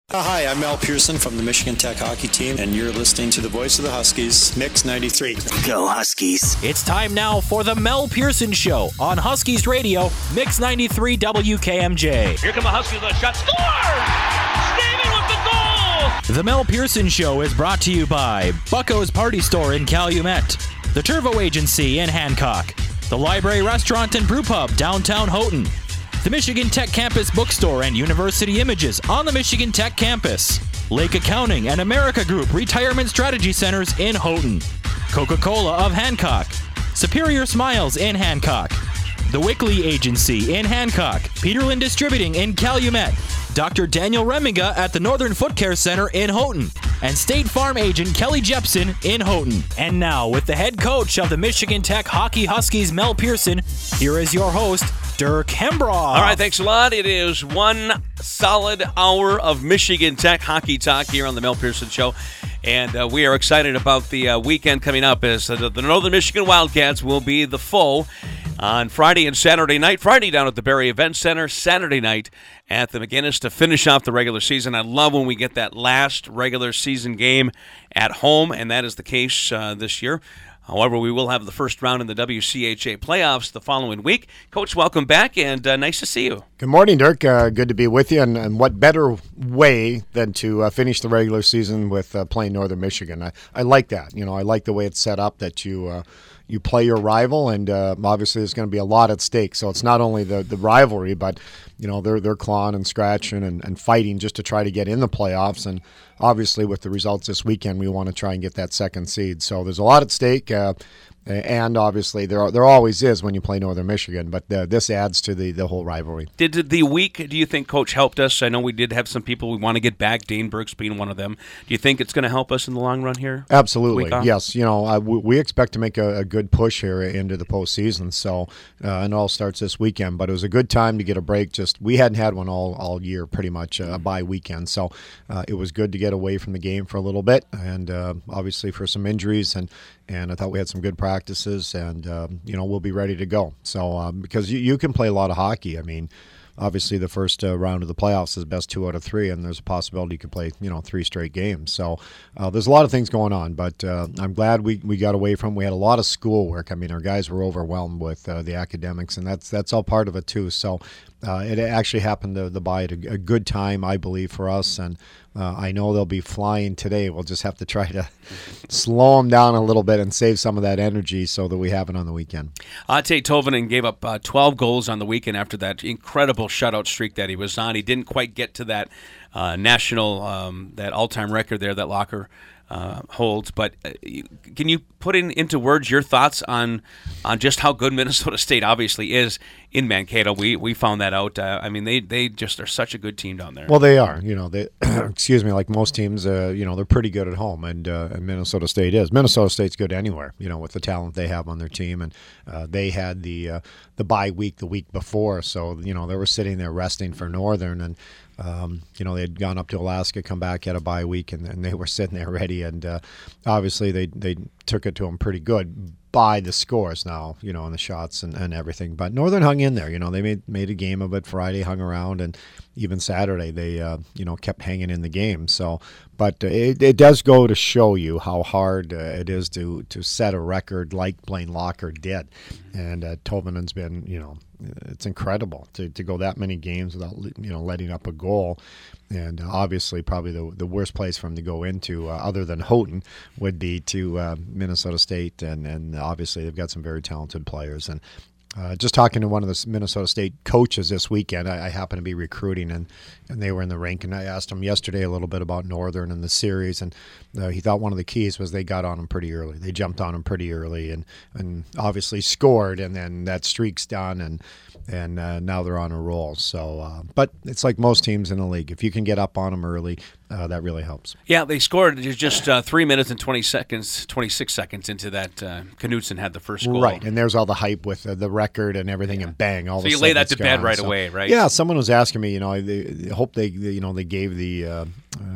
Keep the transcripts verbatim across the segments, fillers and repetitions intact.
Uh, hi, I'm Mel Pearson from the Michigan Tech hockey team, and you're listening to the voice of the Huskies, Mix ninety-three. Go Huskies. It's time now for the Mel Pearson Show on Huskies Radio, Mix ninety-three W K M J. Here come the Huskies with a shot. Scores! Steven with the goal! The Mel Pearson Show is brought to you by Bucko's Party Store in Calumet, the Turvo Agency in Hancock, the Library Restaurant and Brew Pub downtown Houghton, the Michigan Tech Campus Bookstore and University Images on the Michigan Tech campus, Lake Accounting and America Group Retirement Strategy Centers in Houghton, Coca-Cola of Hancock, Superior Smiles in Hancock, the Wickley Agency in Hancock, Peterland Distributing in Calumet, Doctor Daniel Remiga at the Northern Foot Care Center in Houghton, and State Farm agent Kelly Jepson in Houghton. And now, with the head coach of the Michigan Tech Hockey Huskies, Mel Pearson, here is your host, Dirk Hembrough. All right, thanks a lot. It is one solid hour of Michigan Tech hockey talk here on the Mel Pearson Show. And uh, we are excited about the uh, weekend coming up as uh, the, the Northern Michigan Wildcats will be the foe on Friday and Saturday night. Friday down at the Barrie Event Center, Saturday night at the McGinnis to finish off the regular season. I love when we get that last regular season game at home, and that is the case uh, this year. However, we will have the first round in the W C H A playoffs the following week. Coach, welcome back, and uh, nice to see you. Good morning, Dirk. Uh, good to be with you, and, and what better way than to uh, finish the regular season with uh, playing Northern Michigan. I, I like that. You know, I like the way it's set up, that you uh, you play your rival, and uh, obviously there's going to be a lot at stake. So it's not only the, the rivalry, but you know they're they're clawing and scratching and, and fighting just to try to get in the playoffs. And obviously, with the results this weekend, we want to try and get that second seed. So there's a lot at stake, uh, and obviously there there always is when you play Northern Michigan. But uh, this adds to the, the whole rivalry. Did the week, do you think, Coach, helped us? I know we did have some people we want to get back, Dane Burks being one of them. Do you think it's going to help us in the long run here? Absolutely, yes. You know, uh, we, we expect to make a, a good push here into the postseason. So, uh, and it all starts this weekend. But it was a good time to get a break. Just we hadn't had one all, all year, pretty much, uh, a bye weekend. So uh, it was good to get away from the game for a little bit, and uh, obviously for some injuries, and and I thought we had some good practices, and um, you know we'll be ready to go. So um, because you, you can play a lot of hockey. I mean, obviously the first uh, round of the playoffs is best two out of three, and there's a possibility you could play you know three straight games. So uh, there's a lot of things going on, but uh, I'm glad we, we got away from. We had a lot of schoolwork. I mean, our guys were overwhelmed with uh, the academics, and that's that's all part of it too. So uh, it actually happened to the bye at a, a good time, I believe, for us, and uh, I know they'll be flying today. We'll just have to try to slow them down a little bit and save some of that energy so that we have it on the weekend. Ate Tovanen gave up uh, twelve goals on the weekend after that incredible shutout streak that he was on. He didn't quite get to that uh, national, um, that all-time record there that Locker uh, holds. But uh, can you put in into words your thoughts on on just how good Minnesota State obviously is in Mankato? We we found that out. Uh, I mean, they they just are such a good team down there. Well, they are. You know, they excuse me, like most teams, uh, you know, they're pretty good at home, and, uh, and Minnesota State is. Minnesota State's good anywhere, you know, with the talent they have on their team, and uh, they had the uh, the bye week the week before, so you know they were sitting there resting for Northern, and um, you know they had gone up to Alaska, come back, had a bye week, and, and they were sitting there ready, and uh, obviously they they took it to them pretty good by the scores now, you know, and the shots and, and everything. But Northern hung in there. You know, they made made a game of it Friday, hung around, and even Saturday they, uh, you know, kept hanging in the game. So, but uh, it, it does go to show you how hard uh, it is to, to set a record like Blaine Locker did. And uh, Tovanen's been, you know, it's incredible to, to go that many games without, you know, letting up a goal. And uh, obviously probably the the worst place for him to go into, uh, other than Houghton, would be to uh, Minnesota State. And, and obviously they've got some very talented players. And uh, just talking to one of the Minnesota State coaches this weekend, I, I happened to be recruiting, and, and they were in the rink. And I asked him yesterday a little bit about Northern and the series. And uh, he thought one of the keys was they got on him pretty early. They jumped on him pretty early and, and obviously scored. And then that streak's done. And And uh, now they're on a roll. So, uh, but it's like most teams in the league. If you can get up on them early, uh, that really helps. Yeah, they scored just uh, three minutes and twenty seconds, twenty-six seconds into that. Uh, Knutson had the first goal. Right, and there's all the hype with uh, the record and everything, yeah. and bang, all so of a you sudden lay that to gone. bed right so, away, right? Yeah, someone was asking me, you know, they, they hope they, they, you know, they gave the uh, uh,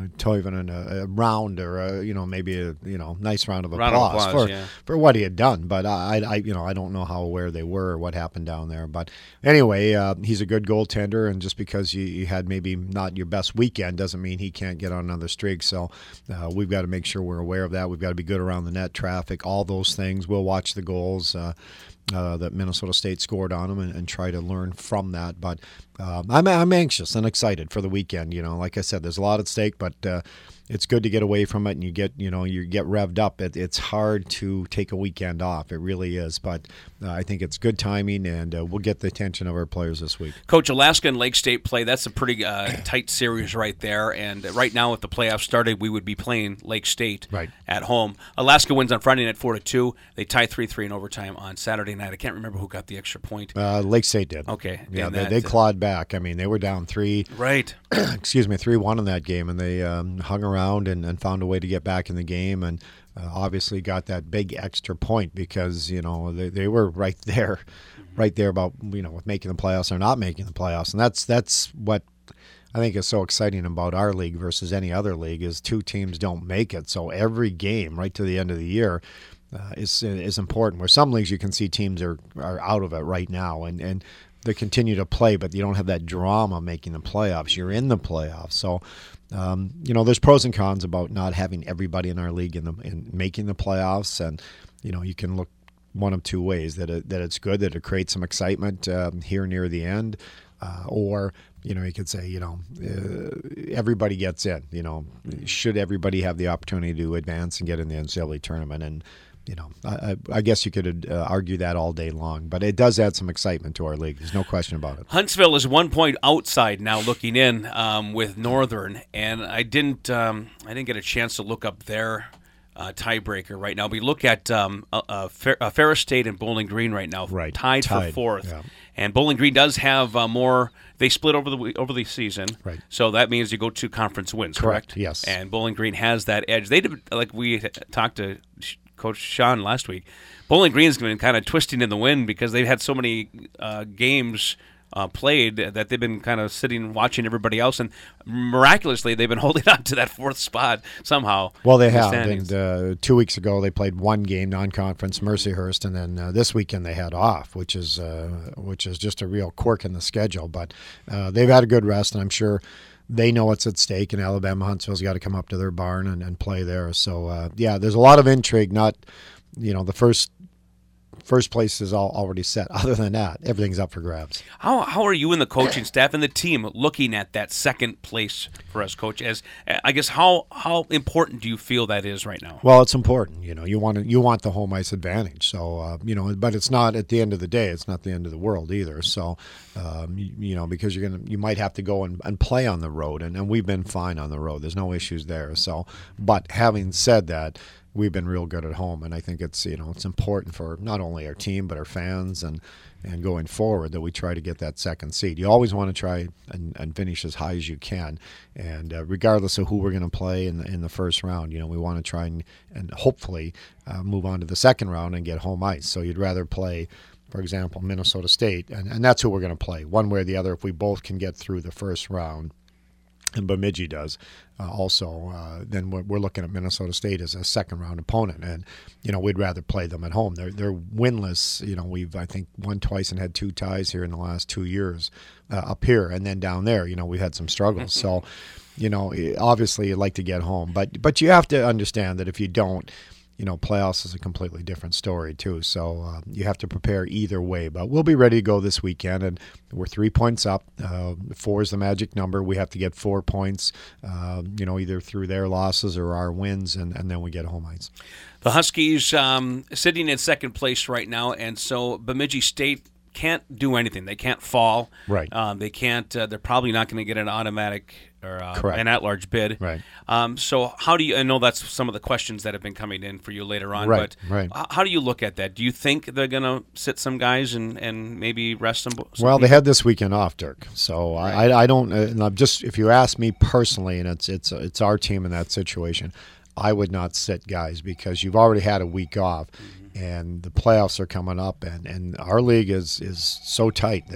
know, Toivonen a, a round or a, you know maybe a you know nice round of applause, round of applause for yeah. for what he had done. But I, I you know I don't know how aware they were or what happened down there. But anyway, uh, he's a good goaltender, and just because you, you had maybe not your best weekend doesn't mean he can't get on another streak. So uh, we've got to make sure we're aware of that. We've got to be good around the net, traffic, all those things. We'll watch the goals uh, uh, that Minnesota State scored on them and, and try to learn from that. But um, I'm I'm anxious and excited for the weekend. You know, like I said, there's a lot at stake, but uh, it's good to get away from it and you get you know you get revved up. It, it's hard to take a weekend off. It really is. But uh, I think it's good timing, and uh, we'll get the attention of our players this week. Coach, Alaska and Lake State play. That's a pretty uh, tight series right there. And right now, if the playoffs started, we would be playing Lake State right. at home. Alaska wins on Friday night four to two. They tie three three in overtime on Saturday night. I can't remember who got the extra point. Uh, Lake State did. Okay. Yeah, they, that, they clawed back. I mean, they were down three. Right. excuse me, three one in that game, and they um, hung around and, and found a way to get back in the game, and uh, obviously got that big extra point because you know they, they were right there, right there about you know with making the playoffs or not making the playoffs, and that's that's what I think is so exciting about our league versus any other league is two teams don't make it, so every game right to the end of the year uh, is is important. Where some leagues you can see teams are, are out of it right now, and and they continue to play, but you don't have that drama making the playoffs. You're in the playoffs, so. Um, you know, there's pros and cons about not having everybody in our league in the in making the playoffs, and you know, you can look one of two ways: that it, that it's good, that it creates some excitement um, here near the end, uh, or you know, you could say, you know, uh, everybody gets in. You know, should everybody have the opportunity to advance and get in the N C double A tournament? And you know, I, I guess you could uh, argue that all day long, but it does add some excitement to our league. There's no question about it. Huntsville is one point outside now, looking in um, with Northern, and I didn't, um, I didn't get a chance to look up their uh, tiebreaker right now. We look at um, uh, uh, Fer- uh, Ferris State and Bowling Green right now, right. tied, tied for fourth, yeah. and Bowling Green does have uh, more. They split over the over the season, right? So that means you go two conference wins, correct? correct? Yes. And Bowling Green has that edge. They did, like we talked to Coach Sean last week. Bowling Green's been kind of twisting in the wind because they've had so many uh, games uh, played that they've been kind of sitting watching everybody else, and miraculously they've been holding on to that fourth spot somehow. Well, they have. And uh, two weeks ago they played one game non-conference, Mercyhurst, and then uh, this weekend they had off, which is uh, which is just a real quirk in the schedule. But uh, they've had a good rest, and I'm sure they know what's at stake, and Alabama Huntsville's got to come up to their barn and, and play there. So, uh, yeah, there's a lot of intrigue. Not, you know, the first first place is all already set. Other than that, everything's up for grabs. How how are you and the coaching staff and the team looking at that second place for us, Coach? As I guess how how important do you feel that is right now? Well, it's important. You know, you want to, you want the home ice advantage. So uh, you know, but it's not at the end of the day. It's not the end of the world either. So um, you, you know, because you're gonna you might have to go and, and play on the road, and, and we've been fine on the road. There's no issues there. So, but having said that, we've been real good at home, and I think it's you know it's important for not only our team but our fans and and going forward that we try to get that second seed. You always want to try and, and finish as high as you can, and uh, regardless of who we're going to play in the, in the first round, you know we want to try and and hopefully uh, move on to the second round and get home ice. So you'd rather play, for example, Minnesota State, and, and that's who we're going to play one way or the other if we both can get through the first round. And Bemidji does uh, also, uh, then we're, we're looking at Minnesota State as a second-round opponent, and you know we'd rather play them at home. They're they're winless. You know we've I think won twice and had two ties here in the last two years uh, up here, and then down there, you know we had some struggles. So, you know obviously you'd like to get home, but but you have to understand that if you don't, you know, playoffs is a completely different story too. So uh, you have to prepare either way. But we'll be ready to go this weekend, and we're three points up. Uh, four is the magic number. We have to get four points, uh, you know, either through their losses or our wins, and, and then we get home ice. The Huskies um, sitting in second place right now, and so Bemidji State can't do anything. They can't fall. Right. Um, they can't. Uh, they're probably not going to get an automatic or uh, Correct. an at-large bid. Right. Um, so how do you? I know that's some of the questions that have been coming in for you later on. Right, But right. h- how do you look at that? Do you think they're going to sit some guys and, and maybe rest some? some Well, they people? had this weekend off, Dirk. So I, I, I don't. Uh, and I'm just if you ask me personally, and it's it's it's our team in that situation, I would not sit guys because you've already had a week off, mm-hmm. and the playoffs are coming up, and, and our league is is so tight that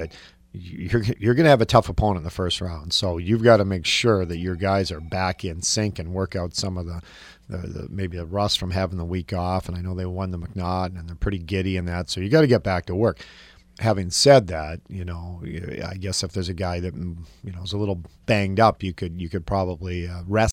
you're you're going to have a tough opponent in the first round. So you've got to make sure that your guys are back in sync and work out some of the, the, the maybe the rust from having the week off. And I know they won the McNaught, and they're pretty giddy in that. So you got to get back to work. Having said that, you know, I guess if there's a guy that, you know, is a little banged up, you could you could probably uh, rest